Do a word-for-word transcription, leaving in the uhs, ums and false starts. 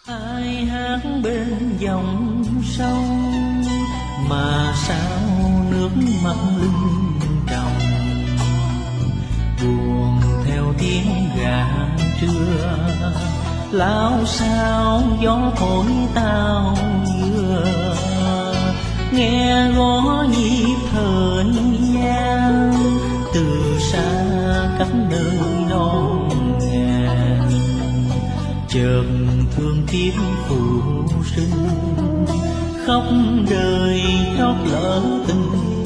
ai hát bên dòng sông mà sao nước mắt lưng tròng, buồn theo tiếng gà trưa lao sao gió thổi tao dừa, nghe gõ nhịp thời gian từ xa cách nơi non ngàn, chợt thương tiếc phụ sinh khóc đời trót lỡ tình.